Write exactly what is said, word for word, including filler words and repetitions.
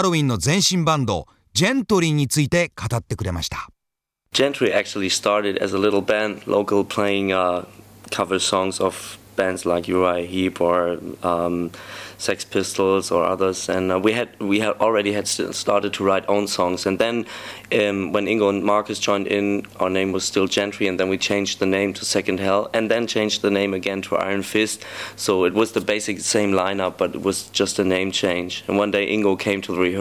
ハロウィンの前身バンド、ジェントリーについて語ってくれました。 Gentry actually started as a little band, local, playing uh, cover songs of bands like Uriah Heep or um, Sex Pistols or others, and uh, we had we had already had st- started to write own songs. And then um, when Ingo and Marcus joined in, our name was still Gentry, and then we changed the name to Second Hell, and then changed the name again to Iron Fist. So it was the basic same lineup, but it was just a name change. And one day Ingo came to the rehearsal